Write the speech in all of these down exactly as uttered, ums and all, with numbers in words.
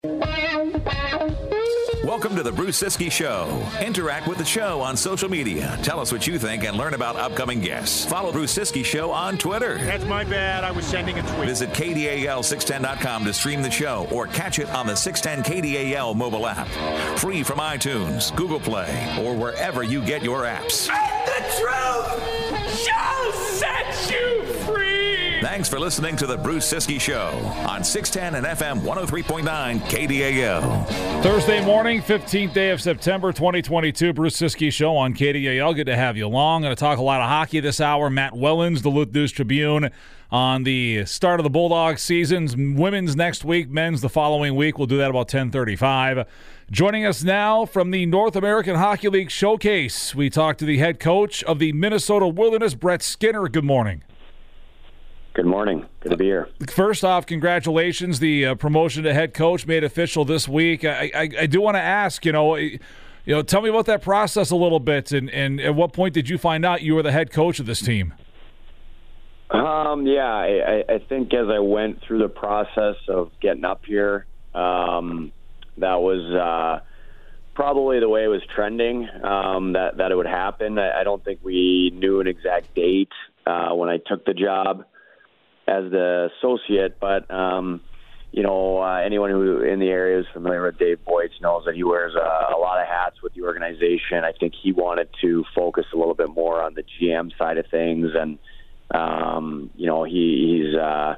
Welcome to the Bruce Siskey Show. Interact with the show on social media. Tell us what you think and learn about upcoming guests. Follow Bruce Siskey Show on Twitter. That's my bad. I was sending a tweet. Visit K D A L six ten dot com to stream the show or catch it on the six ten K D A L mobile app. Free from iTunes, Google Play, or wherever you get your apps. And the truth shall set you free. Thanks for listening to the Bruce Siskey Show on six ten and F M one oh three point nine K D A L. Thursday morning, fifteenth day of September, twenty twenty-two. Bruce Siskey Show on K D A L. Good to have you along. Going to talk a lot of hockey this hour. Matt Wellens, Duluth News Tribune, on the start of the Bulldogs seasons. Women's next week, men's the following week. We'll do that about ten thirty-five. Joining us now from the North American Hockey League Showcase, we talk to the head coach of the Minnesota Wilderness, Brett Skinner. Good morning. Good morning. Good to be here. First off, congratulations. The uh, promotion to head coach made official this week. I, I, I do want to ask, you know, you know, tell me about that process a little bit, and, and at what point did you find out you were the head coach of this team? Um, yeah, I, I think as I went through the process of getting up here, um, that was uh, probably the way it was trending, um, that, that it would happen. I, I don't think we knew an exact date uh, when I took the job as the associate, but um, you know, uh, anyone who in the area is familiar with Dave Boyce knows that he wears a, a lot of hats with the organization. I think he wanted to focus a little bit more on the G M side of things, and um, you know, he, he's uh,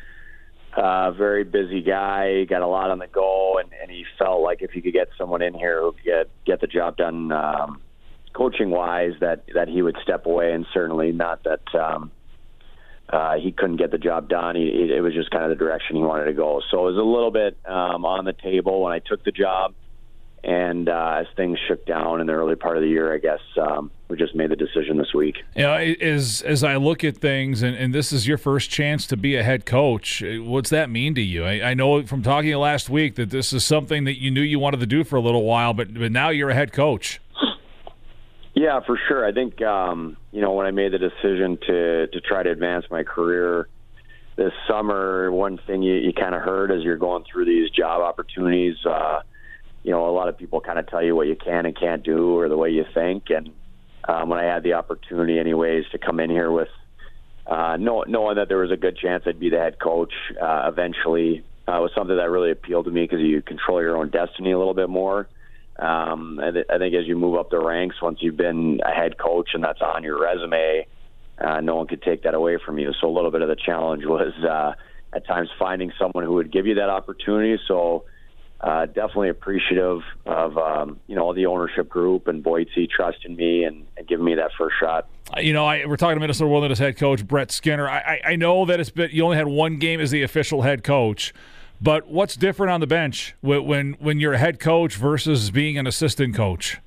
a very busy guy, got a lot on the go, and, and he felt like if he could get someone in here who could get get the job done um, coaching wise, that that he would step away, and certainly not that. Um, Uh, he couldn't get the job done. He, it was just kind of the direction he wanted to go. So it was a little bit um, on the table when I took the job. And uh, as things shook down in the early part of the year, I guess um, we just made the decision this week. You know, as, as I look at things, and, and this is your first chance to be a head coach, what's that mean to you? I, I know from talking to you last week that this is something that you knew you wanted to do for a little while, but, but now you're a head coach. Yeah, for sure. I think, um, you know, when I made the decision to, to try to advance my career this summer, one thing you, you kind of heard as you're going through these job opportunities, uh, you know, a lot of people kind of tell you what you can and can't do or the way you think. And um, when I had the opportunity anyways to come in here with uh, know, knowing that there was a good chance I'd be the head coach uh, eventually uh, was something that really appealed to me because you control your own destiny a little bit more. Um, I, th- I think as you move up the ranks, once you've been a head coach and that's on your resume, uh, no one could take that away from you. So a little bit of the challenge was uh, at times finding someone who would give you that opportunity. So uh, definitely appreciative of um, you know, the ownership group and Boise trusting me and, and giving me that first shot. You know, I, we're talking to Minnesota Wilderness head coach Brett Skinner. I, I, I know that it's been, you only had one game as the official head coach. But what's different on the bench when when you're a head coach versus being an assistant coach?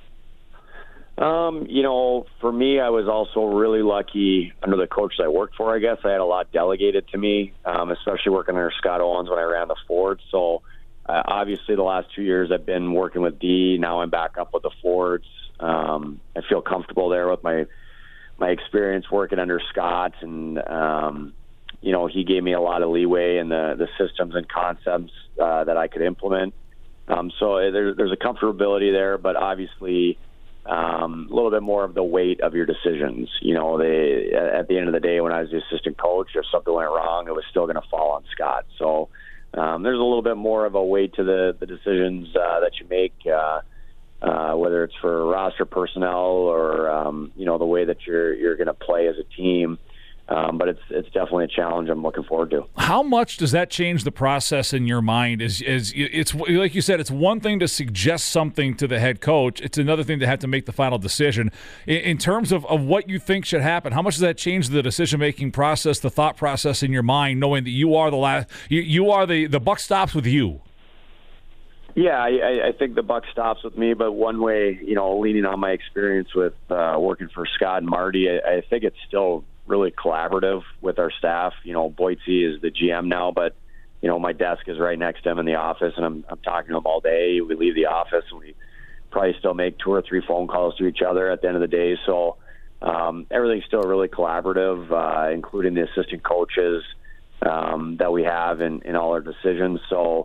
Um, you know, for me, I was also really lucky under the coaches I worked for. I guess I had a lot delegated to me, um, especially working under Scott Owens when I ran the Fords. So uh, obviously the last two years I've been working with D. Now I'm back up with the Fords. Um, I feel comfortable there with my my experience working under Scott, and um, you know, he gave me a lot of leeway in the, the systems and concepts uh, that I could implement. Um, so there, there's a comfortability there, but obviously um, a little bit more of the weight of your decisions. You know, they, at the end of the day, when I was the assistant coach, if something went wrong, it was still going to fall on Scott. So um, there's a little bit more of a weight to the, the decisions uh, that you make, uh, uh, whether it's for roster personnel or, um, you know, the way that you're, you're going to play as a team. Um, but it's it's definitely a challenge I'm looking forward to. How much does that change the process in your mind? Is is it's like you said, it's one thing to suggest something to the head coach. It's another thing to have to make the final decision. In, in terms of, of what you think should happen, how much does that change the decision-making process, the thought process in your mind, knowing that you are the last, you, you are the, the buck stops with you? Yeah, I, I think the buck stops with me, but one way, you know, leaning on my experience with uh, working for Scott and Marty, I, I think it's still really collaborative with our staff. You know, Boise is the G M now, but, you know, my desk is right next to him in the office, and I'm, I'm talking to him all day. We leave the office, and we probably still make two or three phone calls to each other at the end of the day. So um, everything's still really collaborative, uh, including the assistant coaches um, that we have in, in all our decisions. So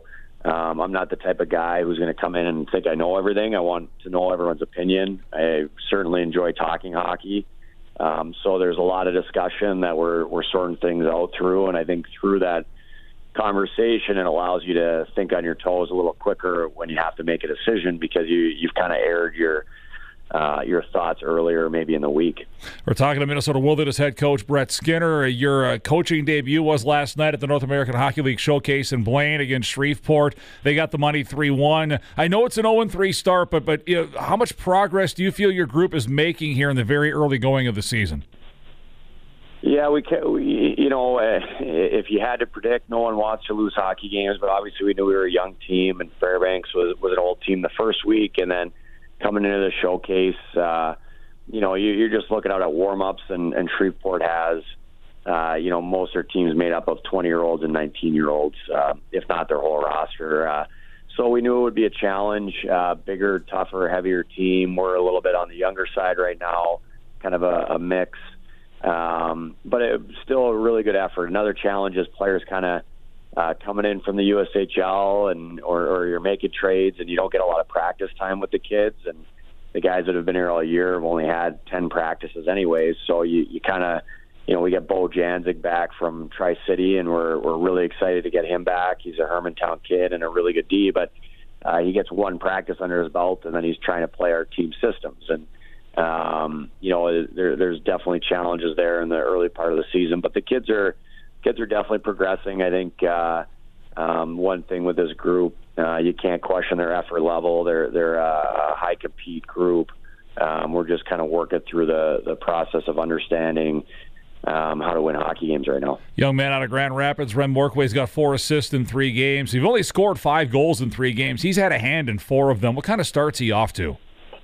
Um, I'm not the type of guy who's going to come in and think I know everything. I want to know everyone's opinion. I certainly enjoy talking hockey. Um, so there's a lot of discussion that we're we're sorting things out through, and I think through that conversation, it allows you to think on your toes a little quicker when you have to make a decision, because you you've kind of aired your uh, your thoughts earlier, maybe in the week. We're talking to Minnesota Wilderness head coach Brett Skinner. Your uh, coaching debut was last night at the North American Hockey League Showcase in Blaine against Shreveport. They got the money three one. I know it's an oh and three start, but but you know, how much progress do you feel your group is making here in the very early going of the season? Yeah, we, can, we you know, uh, if you had to predict, no one wants to lose hockey games, but obviously we knew we were a young team, and Fairbanks was was an old team the first week, and then coming into the showcase, uh, you know, you, you're just looking out at warm-ups, and, and Shreveport has, uh, you know, most of their teams made up of twenty-year-olds and nineteen-year-olds, uh, if not their whole roster. Uh, so we knew it would be a challenge, uh, bigger, tougher, heavier team. We're a little bit on the younger side right now, kind of a, a mix. Um, but it was still a really good effort. Another challenge is players kind of uh, coming in from the U S H L, and or, or you're making trades and you don't get a lot of practice time with the kids. And the guys that have been here all year have only had ten practices anyways. So you, you kind of, you know, we get Bo Janzig back from Tri-City, and we're we're really excited to get him back. He's a Hermantown kid and a really good D, but uh, he gets one practice under his belt, and then he's trying to play our team systems. And Um, you know, there, there's definitely challenges there in the early part of the season, but the kids are kids are definitely progressing. I think uh, um, one thing with this group, uh, you can't question their effort level. They're they're a high compete group. Um, we're just kind of working through the the process of understanding um, how to win hockey games right now. Young man out of Grand Rapids, Ren Morkway's got four assists in three games. He's only scored five goals in three games. He's had a hand in four of them. What kind of start's he off to?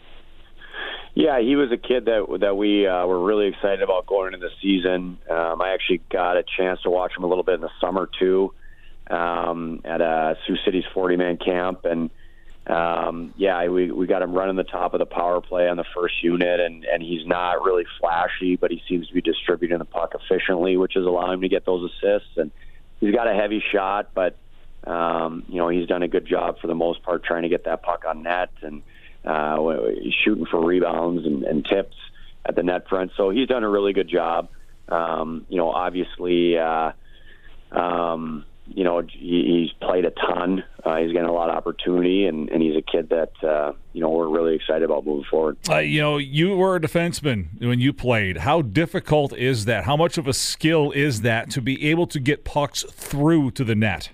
Yeah, he was a kid that that we uh, were really excited about going into the season. Um, I actually got a chance to watch him a little bit in the summer too, um, at uh, Sioux City's forty-man camp, and um, yeah, we we got him running the top of the power play on the first unit, and and he's not really flashy, but he seems to be distributing the puck efficiently, which is allowing him to get those assists. And he's got a heavy shot, but um, you know, he's done a good job for the most part trying to get that puck on net, and Uh, shooting for rebounds and, and tips at the net front. So he's done a really good job. Um, you know, obviously, uh, um, you know, he, he's played a ton. Uh, he's getting a lot of opportunity, and, and he's a kid that, uh, you know, we're really excited about moving forward. Uh, you know, you were a defenseman when you played. How difficult is that? How much of a skill is that to be able to get pucks through to the net?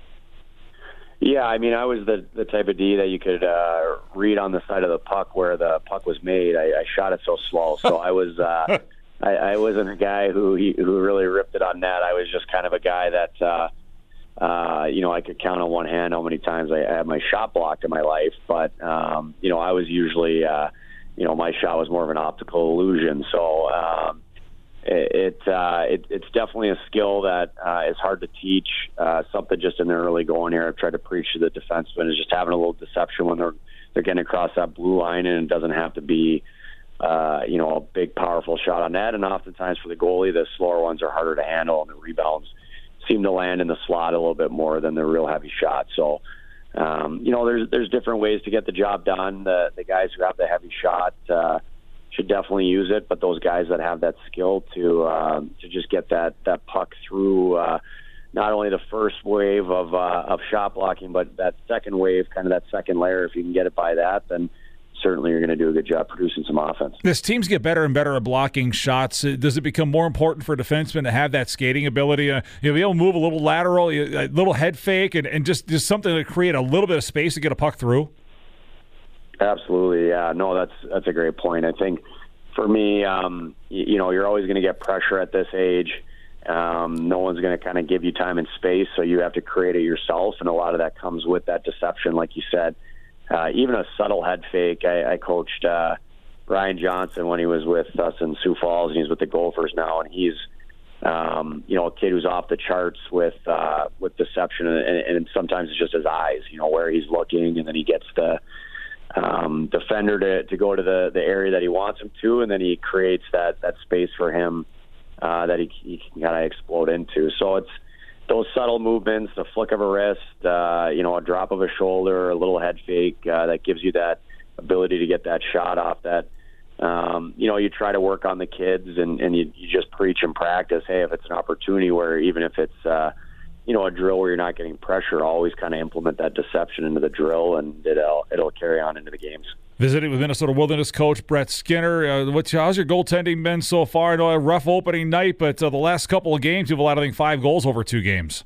Yeah, I mean, I was the the type of D that you could uh, read on the side of the puck where the puck was made. I, I shot it so slow, so I was uh, I, I wasn't a guy who he, who really ripped it on net. I was just kind of a guy that uh, uh, you know, I could count on one hand how many times I had my shot blocked in my life. But um, you know, I was usually uh, you know, my shot was more of an optical illusion. So um, It, uh, it it's definitely a skill that uh, is hard to teach. Uh, something just in the early going here, I've tried to preach to the defensemen, is just having a little deception when they're they're getting across that blue line, and it doesn't have to be uh, you know, a big powerful shot on net. And oftentimes for the goalie, the slower ones are harder to handle, and the rebounds seem to land in the slot a little bit more than the real heavy shot. So um, you know, there's there's different ways to get the job done. The the guys who have the heavy shot Uh, should definitely use it, but those guys that have that skill to uh, to just get that that puck through uh, not only the first wave of uh, of shot blocking, but that second wave, kind of that second layer. If you can get it by that, then certainly you're going to do a good job producing some offense. As teams get better and better at blocking shots, does it become more important for defensemen to have that skating ability? Uh, you know, be able to move a little lateral, a little head fake, and, and just just something to create a little bit of space to get a puck through? Absolutely, yeah. No, that's that's a great point. I think for me, um, you, you know, you're always going to get pressure at this age. Um, no one's going to kind of give you time and space, so you have to create it yourself, and a lot of that comes with that deception, like you said. Uh, even a subtle head fake. I, I coached uh, Ryan Johnson when he was with us in Sioux Falls, and he's with the Gophers now, and he's um, you know, a kid who's off the charts with uh, with deception, and, and sometimes it's just his eyes, you know, where he's looking, and then he gets the Um, defender to, to go to the, the area that he wants him to, and then he creates that, that space for him uh, that he, he can kind of explode into. So it's those subtle movements, the flick of a wrist, uh, you know, a drop of a shoulder, a little head fake, uh, that gives you that ability to get that shot off that, um, you know, you try to work on the kids and, and you, you just preach and practice, hey, if it's an opportunity where even if it's, uh, you know, a drill where you're not getting pressure, always kind of implement that deception into the drill, and it'll, it'll carry on into the games. Visiting with Minnesota Wilderness coach Brett Skinner. Uh, what's, how's your goaltending been so far? I know a rough opening night, but uh, the last couple of games, you've allowed, I think, five goals over two games.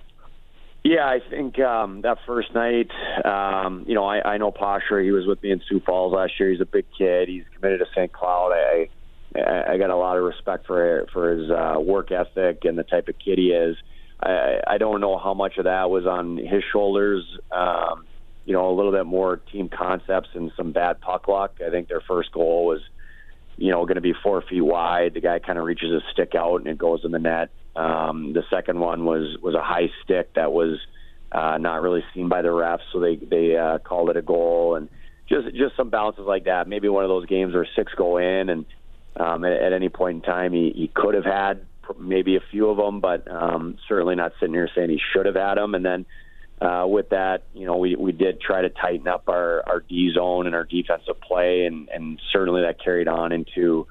Yeah, I think um, that first night, um, you know, I, I know Posher. He was with me in Sioux Falls last year. He's a big kid. He's committed to Saint Cloud. I, I, I got a lot of respect for for his uh, work ethic and the type of kid he is. I, I don't know how much of that was on his shoulders. Um, you know, a little bit more team concepts and some bad puck luck. I think their first goal was, you know, going to be four feet wide. The guy kind of reaches his stick out and it goes in the net. Um, the second one was, was a high stick that was uh, not really seen by the refs, so they they uh, called it a goal. And just just some bounces like that. Maybe one of those games where six go in, and um, at, at any point in time he, he could have had maybe a few of them, but um, certainly not sitting here saying he should have had them. And then Uh, with that, you know, we, we did try to tighten up our, our D zone and our defensive play, and, and certainly that carried on into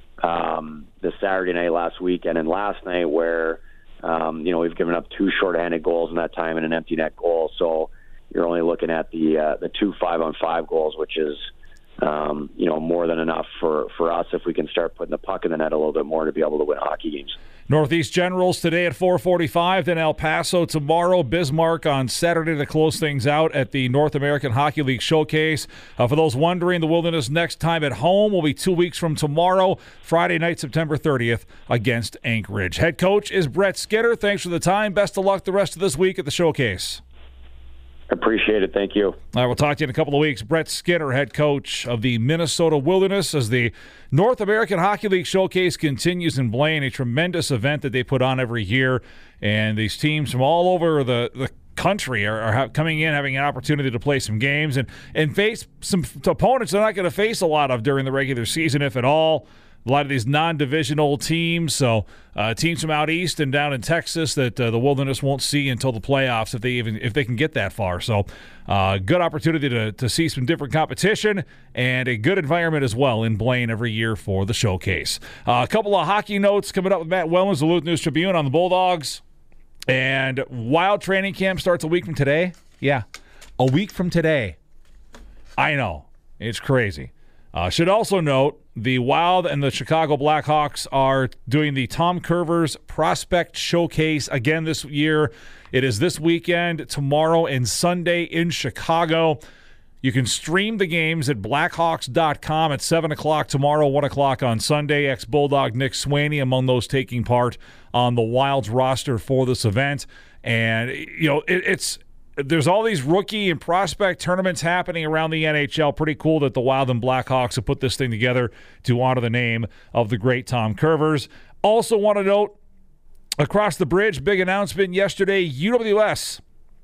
um, the Saturday night last weekend and last night where, um, you know, we've given up two shorthanded goals in that time and an empty net goal. So you're only looking at the uh, the two five-on-five goals, which is, um, you know, more than enough for, for us if we can start putting the puck in the net a little bit more to be able to win hockey games. Northeast Generals today at four forty-five, then El Paso tomorrow, Bismarck on Saturday to close things out at the North American Hockey League Showcase. Uh, for those wondering, the Wilderness next time at home will be two weeks from tomorrow, Friday night, September thirtieth, against Anchorage. Head coach is Brett Skinner. Thanks for the time. Best of luck the rest of this week at the Showcase. Appreciate it. Thank you. All right, we'll talk to you in a couple of weeks. Brett Skinner, head coach of the Minnesota Wilderness, as the North American Hockey League Showcase continues in Blaine, a tremendous event that they put on every year. And these teams from all over the, the country are, are coming in, having an opportunity to play some games and, and face some opponents they're not going to face a lot of during the regular season, if at all. A lot of these non-divisional teams, so uh, teams from out east and down in Texas that uh, the Wilderness won't see until the playoffs if they even if they can get that far. So, uh, good opportunity to to see some different competition and a good environment as well in Blaine every year for the Showcase. Uh, a couple of hockey notes coming up with Matt Wellens, the Duluth News Tribune on the Bulldogs, and Wild training camp starts a week from today. Yeah, a week from today. I know, it's crazy. Uh, should also note, the Wild and the Chicago Blackhawks are doing the Tom Curvers Prospect Showcase again this year. It is this weekend, tomorrow and Sunday in Chicago. You can stream the games at blackhawks dot com at seven o'clock tomorrow, one o'clock on Sunday. Ex-Bulldog Nick Swaney among those taking part on the Wild's roster for this event. And, you know, it, it's... There's all these rookie and prospect tournaments happening around the N H L. Pretty cool that the Wild and Blackhawks have put this thing together to honor the name of the great Tom Curvers. Also want to note, across the bridge, big announcement yesterday, U W S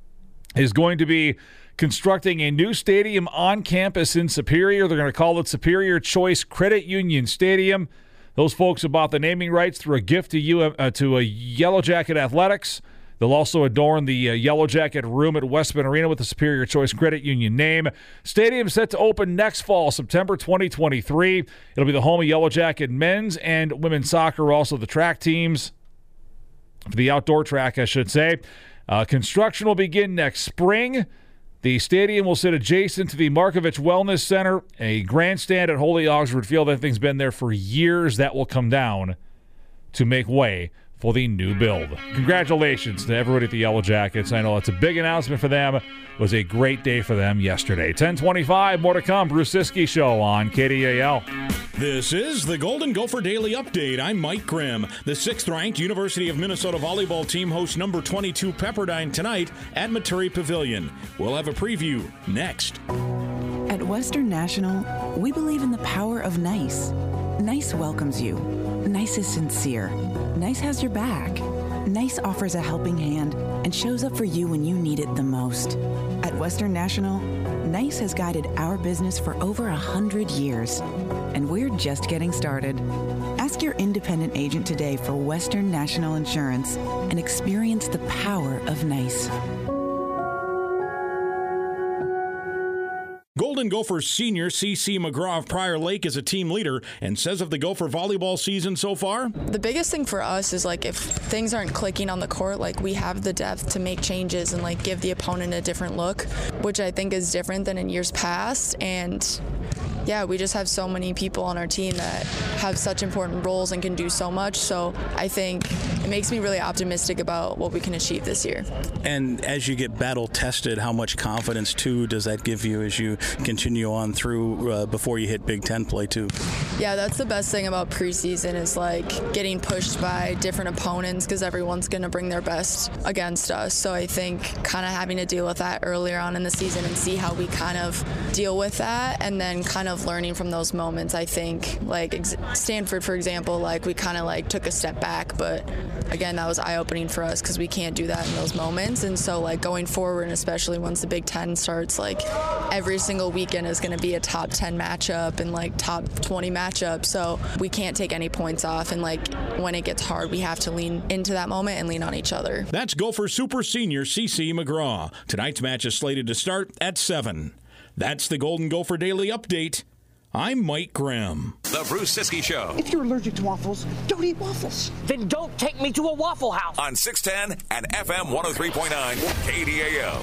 is going to be constructing a new stadium on campus in Superior. They're going to call it Superior Choice Credit Union Stadium. Those folks have bought the naming rights through a gift to, U- uh, to a Yellow Jacket Athletics. They'll also adorn the uh, Yellow Jacket room at Westman Arena with the Superior Choice Credit Union name. Stadium set to open next fall, September twenty twenty-three. It'll be the home of Yellow Jacket men's and women's soccer, also the track teams. For the outdoor track, I should say. Uh, construction will begin next spring. The stadium will sit adjacent to the Markovich Wellness Center, a grandstand at Holy Oxford Field. That thing's been there for years. That will come down to make way for the new build. Congratulations to everybody at the Yellow Jackets. I know it's a big announcement for them. It was a great day for them yesterday. ten twenty-five, more to come. Bruce Siskey Show on K D A L. This is the Golden Gopher Daily Update. I'm Mike Grimm. The sixth-ranked University of Minnesota volleyball team hosts number twenty-two Pepperdine tonight at Maturi Pavilion. We'll have a preview next. At Western National, we believe in the power of nice. Nice welcomes you. Nice is sincere. Nice has your back. Nice offers a helping hand and shows up for you when you need it the most. At Western National, NICE has guided our business for over a hundred years, and we're just getting started. Ask your independent agent today for Western National Insurance and experience the power of NICE. Golden Gophers senior C C McGraw of Prior Lake is a team leader and says of the Gopher volleyball season so far, the biggest thing for us is like if things aren't clicking on the court, like we have the depth to make changes and like give the opponent a different look, which I think is different than in years past. And yeah, we just have so many people on our team that have such important roles and can do so much. So I think it makes me really optimistic about what we can achieve this year. And as you get battle tested, how much confidence too does that give you as you continue on through uh, before you hit Big Ten play too? Yeah, that's the best thing about preseason is like getting pushed by different opponents because everyone's going to bring their best against us. So I think kind of having to deal with that earlier on in the season and see how we kind of deal with that and then kind of learning from those moments. I think like ex- Stanford, for example, like we kind of like took a step back, but again, that was eye-opening for us because we can't do that in those moments. And so like going forward, and especially once the Big Ten starts, like every single weekend is going to be a top ten matchup and like top twenty matchup. So we can't take any points off. And like when it gets hard, we have to lean into that moment and lean on each other. That's Gopher Super Senior C C McGraw. Tonight's match is slated to start at seven. That's the Golden Gopher Daily Update. I'm Mike Grimm. The Bruce Siskey Show. If you're allergic to waffles, don't eat waffles. Then don't take me to a Waffle House. On six ten and F M one oh three point nine K D A L.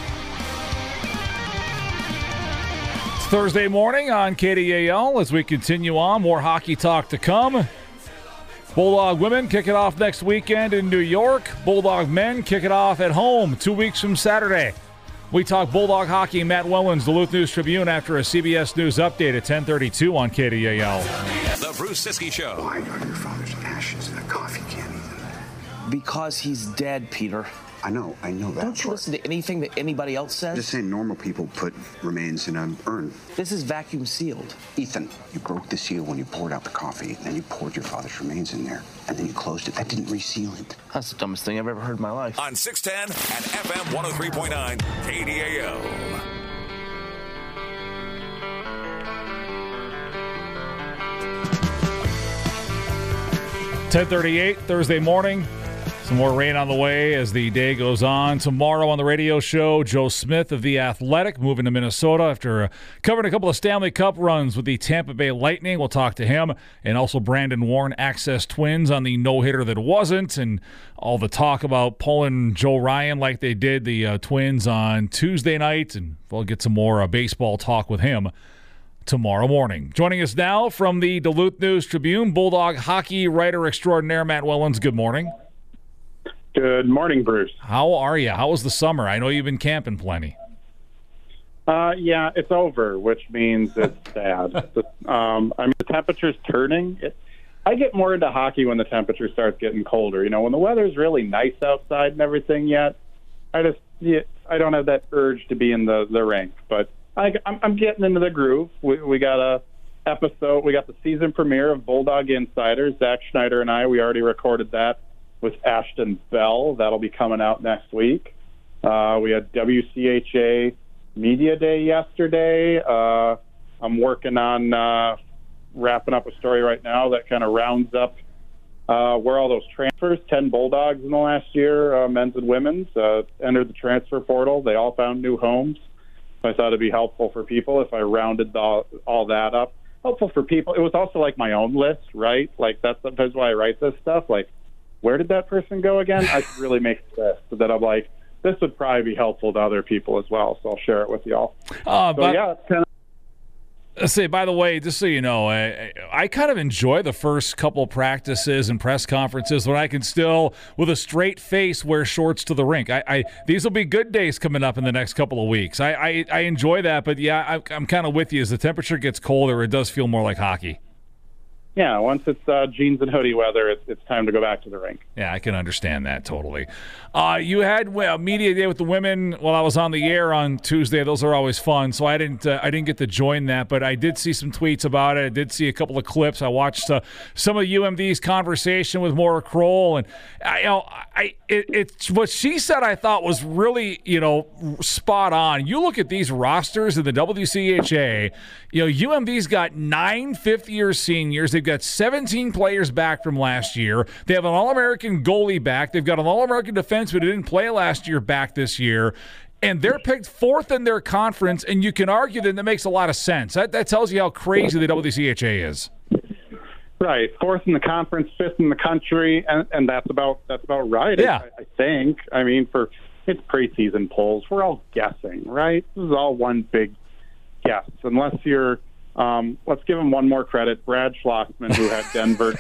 It's Thursday morning on K D A L as we continue on. More hockey talk to come. Bulldog women kick it off next weekend in New York. Bulldog men kick it off at home two weeks from Saturday. We talk Bulldog hockey. Matt Wellens, Duluth News Tribune, after a C B S News update at ten thirty-two on K D A L. The Bruce Siskey Show. Why are your father's ashes in a coffee can, Ethan? Because he's dead, Peter. I know, I know that. Don't you listen to anything that anybody else says? Just saying normal people put remains in an urn. This is vacuum sealed. Ethan, you broke the seal when you poured out the coffee, and then you poured your father's remains in there, and then you closed it. That didn't reseal it. That's the dumbest thing I've ever heard in my life. On six ten and F M one oh three point nine K D A L. ten thirty-eight Thursday morning. Some more rain on the way as the day goes on. Tomorrow on the radio show, Joe Smith of The Athletic moving to Minnesota after uh, covering a couple of Stanley Cup runs with the Tampa Bay Lightning. We'll talk to him. And also Brandon Warren, Access Twins on the no-hitter that wasn't. And all the talk about pulling Joe Ryan like they did the uh, Twins on Tuesday night. And we'll get some more uh, baseball talk with him tomorrow morning. Joining us now from the Duluth News Tribune, Bulldog hockey writer extraordinaire Matt Wellens. Good morning. Good morning, Bruce. How are you? How was the summer? I know you've been camping plenty. Uh, yeah, it's over, which means it's sad. um, I mean, the temperature's turning. It, I get more into hockey when the temperature starts getting colder. You know, when the weather's really nice outside and everything yet, I just yeah, I don't have that urge to be in the, the rink. But I, I'm, I'm getting into the groove. We, we got a episode. We got the season premiere of Bulldog Insiders. Zach Schneider and I, we already recorded that with Ashton Bell. That'll be coming out next week. Uh, we had W C H A Media Day yesterday. Uh, I'm working on uh, wrapping up a story right now that kind of rounds up uh, where all those transfers, ten Bulldogs in the last year, uh, men's and women's, uh, entered the transfer portal. They all found new homes. So I thought it'd be helpful for people if I rounded the, all that up. Helpful for people. It was also like my own list, right? Like that's sometimes why I write this stuff. Like, where did that person go again? I should really make a list so that I'm like, this would probably be helpful to other people as well. So I'll share it with y'all. Uh, so, but, yeah, it's kind of. Say, by the way, just so you know, I, I kind of enjoy the first couple practices and press conferences when I can still, with a straight face, wear shorts to the rink. I, I these will be good days coming up in the next couple of weeks. I, I, I enjoy that, but yeah, I, I'm kind of with you. As the temperature gets colder, it does feel more like hockey. yeah, once it's uh, jeans and hoodie weather, it's, it's time to go back to the rink. Yeah, I can understand that totally. Uh, you had well, media day with the women while I was on the air on Tuesday. Those are always fun. So I didn't uh, I didn't get to join that, but I did see some tweets about it. I did see a couple of clips. I watched uh, some of U M D's conversation with Maura Kroll, and I, you know, I it, it's what she said. I thought was really you know spot on. You look at these rosters in the W C H A. You know, U M D's got nine fifth-year seniors. They've got seventeen players back from last year. They have an All-American goalie back. They've got an All-American defenseman who didn't play last year back this year. And they're picked fourth in their conference, and you can argue that that makes a lot of sense. That, that tells you how crazy the W C H A is. Right, fourth in the conference, fifth in the country, and, and that's about that's about right. Yeah. I, I think. I mean, for it's preseason polls. We're all guessing, right? This is all one big guess, unless you're. Um, let's give him one more credit, Brad Schlossman, who had Denver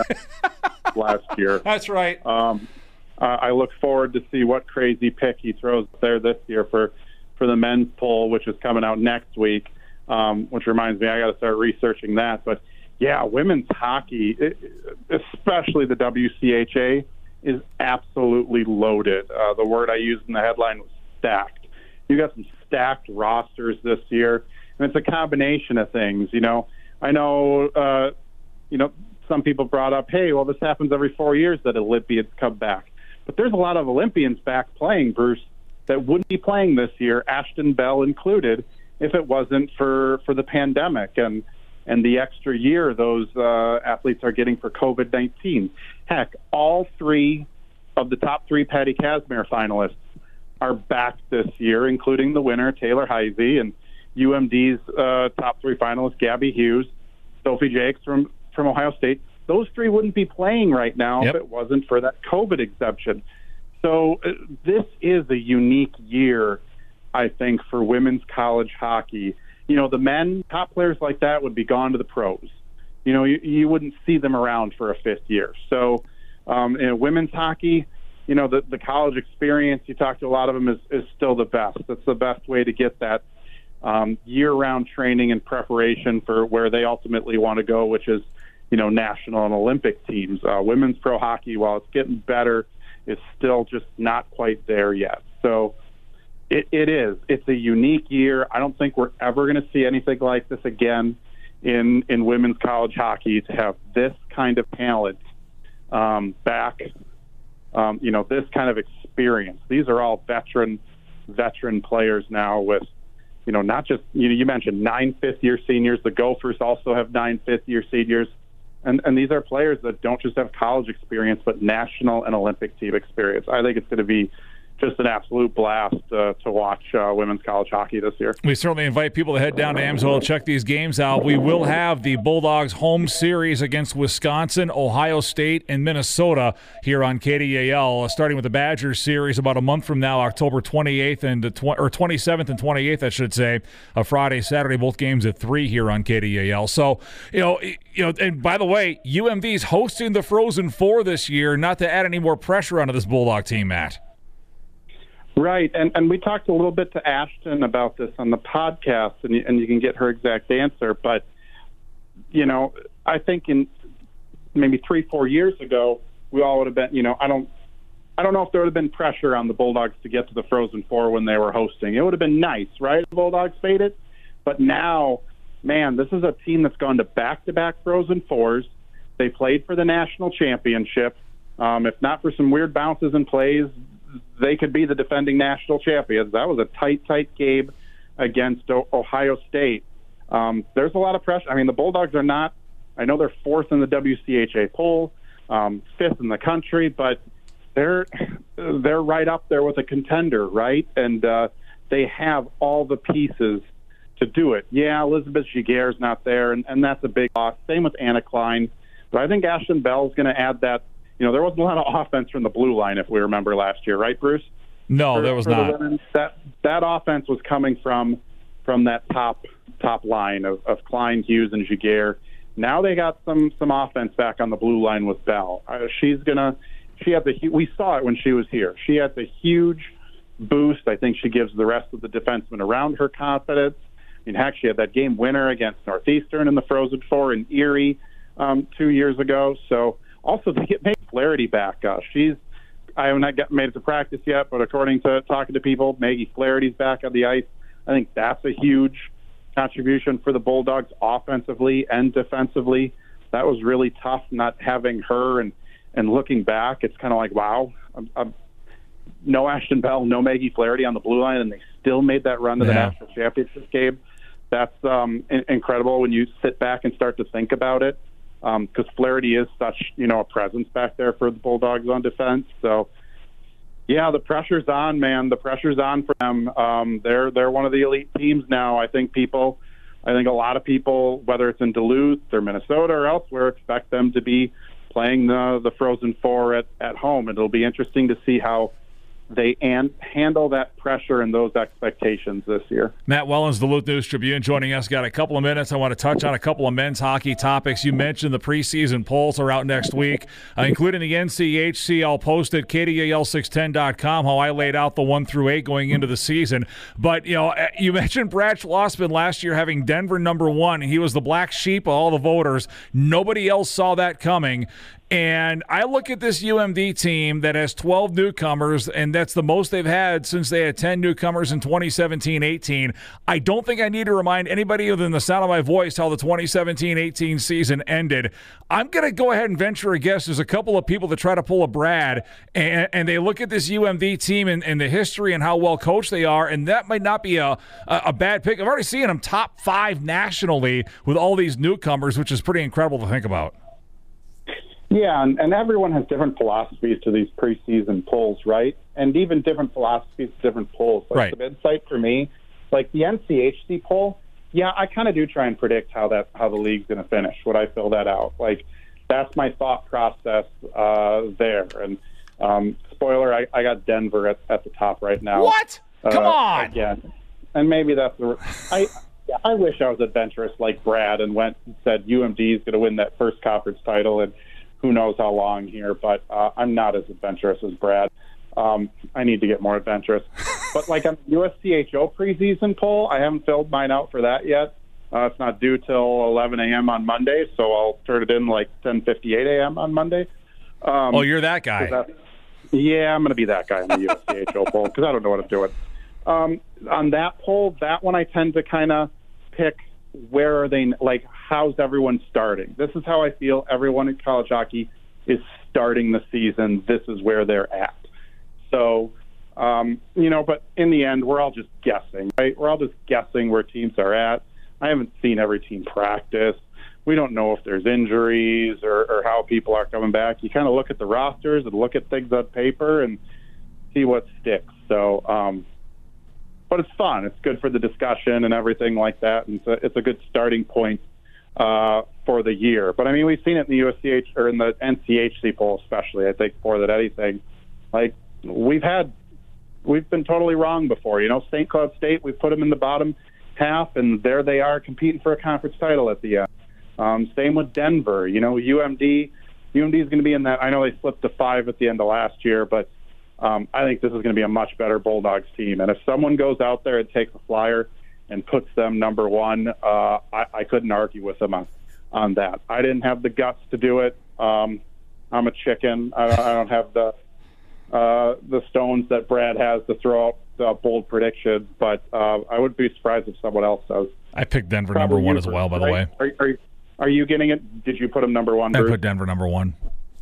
last year. That's right. Um, uh, I look forward to see what crazy pick he throws there this year for, for the men's poll, which is coming out next week. Um, which reminds me, I got to start researching that. But yeah, women's hockey, it, especially the W C H A, is absolutely loaded. Uh, the word I used in the headline was stacked. You got some stacked rosters this year. And it's a combination of things, you know. I know, uh, you know, some people brought up, hey, well, this happens every four years that Olympians come back. But there's a lot of Olympians back playing, Bruce, that wouldn't be playing this year, Ashton Bell included, if it wasn't for, for the pandemic and and the extra year those uh, athletes are getting for COVID nineteen. Heck, all three of the top three Patty Kazmaier finalists are back this year, including the winner, Taylor Heisey, and U M D's uh, top three finalists, Gabby Hughes, Sophie Jakes from, from Ohio State. Those three wouldn't be playing right now yep. if it wasn't for that COVID exemption. So uh, this is a unique year, I think, for women's college hockey. You know, the men, top players like that would be gone to the pros. You know, you, you wouldn't see them around for a fifth year. So um, in women's hockey, you know, the, the college experience, you talk to a lot of them, is, is still the best. That's the best way to get that Um, year-round training and preparation for where they ultimately want to go, which is, you know, national and Olympic teams. Uh, women's pro hockey, while it's getting better, is still just not quite there yet. So it, it is. It's a unique year. I don't think we're ever going to see anything like this again in, in women's college hockey, to have this kind of talent um, back, um, you know, this kind of experience. These are all veteran, veteran players now with, you know, not just, you know, you mentioned nine fifth-year seniors. The Gophers also have nine fifth-year seniors. And, and these are players that don't just have college experience, but national and Olympic team experience. I think it's going to be just an absolute blast uh, to watch uh, women's college hockey this year. We certainly invite people to head down to Amsoil, check these games out. We will have the Bulldogs home series against Wisconsin, Ohio State, and Minnesota here on K D A L, starting with the Badgers series about a month from now, October twenty-eighth and the tw- or twenty-seventh and twenty-eighth, I should say, a Friday, Saturday, both games at three here on K D A L. So, you know, you know, and by the way, U M D's hosting the Frozen Four this year, not to add any more pressure onto this Bulldog team, Matt. Right, and and we talked a little bit to Ashton about this on the podcast, and you, and you can get her exact answer. But, you know, I think in maybe three, four years ago, we all would have been, you know, I don't I don't know if there would have been pressure on the Bulldogs to get to the Frozen Four when they were hosting. It would have been nice, right? The Bulldogs made it. But now, man, this is a team that's gone to back-to-back Frozen Fours. They played for the national championship. Um, if not for some weird bounces and plays, they could be the defending national champions. That was a tight, tight game against o- Ohio State. Um, there's a lot of pressure. I mean, the Bulldogs are not, I know they're fourth in the W C H A poll, um, fifth in the country, but they're they're right up there with a contender, right? And uh, they have all the pieces to do it. Yeah, Elizabeth Giguère's not there, and, and that's a big loss. Same with Anna Klein. But I think Ashton Bell's going to add that. You know, there wasn't a lot of offense from the blue line, if we remember last year, right, Bruce? No, for, there was for not. The women, that that offense was coming from from that top top line of, of Klein, Hughes, and Giguère. Now they got some some offense back on the blue line with Bell. Uh, she's gonna. She had the. We saw it when she was here. She had the huge boost. I think she gives the rest of the defensemen around her confidence. I mean, heck, she had that game winner against Northeastern in the Frozen Four in Erie. um, two years ago. So also to get Maggie Flaherty back, uh, she's I haven't got, made it to practice yet, but according to talking to people, Maggie Flaherty's back on the ice. I think that's a huge contribution for the Bulldogs offensively and defensively. That was really tough not having her, and, and looking back, it's kind of like, wow, I'm, I'm, no Ashton Bell, no Maggie Flaherty on the blue line, and they still made that run to the yeah. national championship game. That's um, in- incredible when you sit back and start to think about it, because um, Flaherty is such, you know, a presence back there for the Bulldogs on defense. So, yeah, the pressure's on, man. The pressure's on for them. Um, they're they're one of the elite teams now. I think people, I think a lot of people, whether it's in Duluth or Minnesota or elsewhere, expect them to be playing the the Frozen Four at, at home. It'll be interesting to see how they and handle that pressure and those expectations this year. Matt Wellens, Duluth News Tribune, joining us. Got a couple of minutes. I want to touch on a couple of men's hockey topics. You mentioned the preseason polls are out next week, uh, including the N C H C. I'll post at K D A L six ten dot com how I laid out the one through eight going into the season. But, you know, you mentioned Brad Schlossman last year having Denver number one. He was the black sheep of all the voters. Nobody else saw that coming. And I look at this U M D team that has twelve newcomers, and that's the most they've had since they had ten newcomers in twenty seventeen eighteen. I don't think I need to remind anybody other than the sound of my voice how the twenty seventeen eighteen season ended. I'm going to go ahead and venture a guess. There's a couple of people that try to pull a Brad, and, and they look at this U M D team and, and the history and how well coached they are, and that might not be a, a, a bad pick. I've already seen them top five nationally with all these newcomers, which is pretty incredible to think about. Yeah, and, and everyone has different philosophies to these preseason polls, right? And even different philosophies to different polls. Like right. The insight for me, like the N C H C poll, yeah, I kind of do try and predict how that how the league's going to finish. Would I fill that out? Like, that's my thought process uh, there. And um, spoiler, I, I got Denver at, at the top right now. What? Come uh, on! Again. And maybe that's the I. I wish I was adventurous like Brad and went and said U M D is going to win that first conference title and who knows how long here, but uh, I'm not as adventurous as Brad. Um, I need to get more adventurous. But like on the U S C H O preseason poll, I haven't filled mine out for that yet. Uh, it's not due till eleven a.m. on Monday, so I'll turn it in like ten fifty-eight a.m. on Monday. Um, oh, you're that guy. That, yeah, I'm going to be that guy on the U S C H O poll because I don't know what I'm doing. Um, on that poll, that one I tend to kind of pick where are they, like, how's everyone starting? This is how I feel everyone in college hockey is starting the season. This is where they're at. So, um, you know, but in the end, we're all just guessing, right? We're all just guessing where teams are at. I haven't seen every team practice. We don't know if there's injuries or, or how people are coming back. You kind of look at the rosters and look at things on paper and see what sticks. So, um, but it's fun. It's good for the discussion and everything like that. And it's a, it's a good starting point uh, for the year. But I mean, we've seen it in the U S C H or in the N C H C poll, especially. I think more than anything, like we've had, we've been totally wrong before. You know, Saint Cloud State, we put them in the bottom half, and there they are competing for a conference title at the end. Um, same with Denver. You know, U M D, U M D is going to be in that. I know they slipped to five at the end of last year, but um, I think this is going to be a much better Bulldogs team. And if someone goes out there and takes a flyer and puts them number one, uh, I, I couldn't argue with them on, on that. I didn't have the guts to do it. Um, I'm a chicken. I, I don't have the uh, the stones that Brad has to throw out uh, bold predictions, but uh, I would be surprised if someone else does. I picked Denver Probably number one as well, by right? the way. Are, are, are you getting it? Did you put him number one, I Bruce? put Denver number one.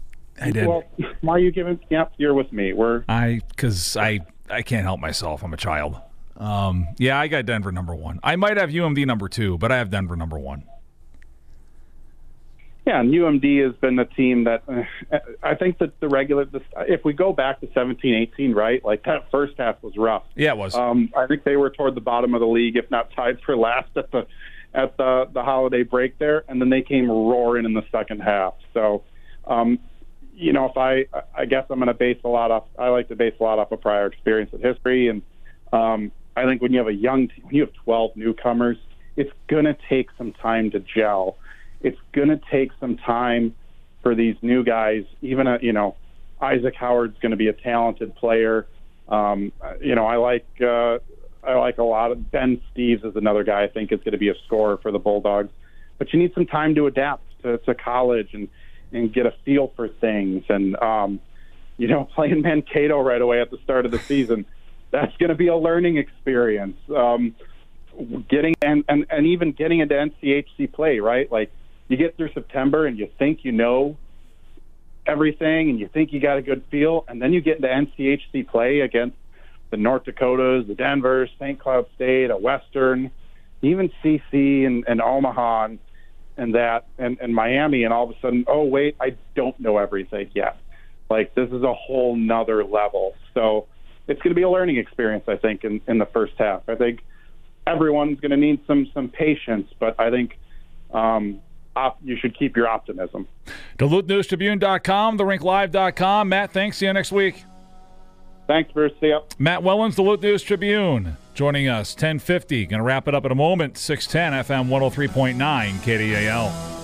I did. Well, why are you giving? Yep, you're with me. We're I because I I can't help myself. I'm a child. Um, yeah, I got Denver number one. I might have U M D number two, but I have Denver number one. Yeah, and U M D has been the team that uh, I think that the regular. The, if we go back to seventeen eighteen, right? Like that first half was rough. Yeah, it was. Um, I think they were toward the bottom of the league, if not tied for last at the at the the holiday break there, and then they came roaring in the second half. So. Um, You know, if I, I guess I'm going to base a lot off. I like to base a lot off of prior experience and history, and um, I think when you have a young team, when you have twelve newcomers, it's going to take some time to gel. It's going to take some time for these new guys. Even a, you know, Isaac Howard's going to be a talented player. Um, you know, I like uh, I like a lot of Ben Steeves is another guy I think is going to be a scorer for the Bulldogs, but you need some time to adapt. to, to college and, and get a feel for things. And, um, you know, playing Mankato right away at the start of the season, that's going to be a learning experience. Um, getting and, and, and even getting into N C H C play, right? Like, you get through September and you think you know everything and you think you got a good feel, and then you get into N C H C play against the North Dakotas, the Denvers, Saint Cloud State, a Western, even C C and, and Omaha and, and that, and, and Miami, and all of a sudden, oh, wait, I don't know everything yet. Like, this is a whole nother level. So it's going to be a learning experience, I think, in, in the first half. I think everyone's going to need some some patience, but I think um, op- you should keep your optimism. Duluth News Tribune dot com, the rink live dot com. Matt, thanks. See you next week. Thanks, Bruce. See ya. Matt Wellens, Duluth News Tribune, joining us, ten fifty. Going to wrap it up in a moment, six ten F M one oh three point nine K D A L.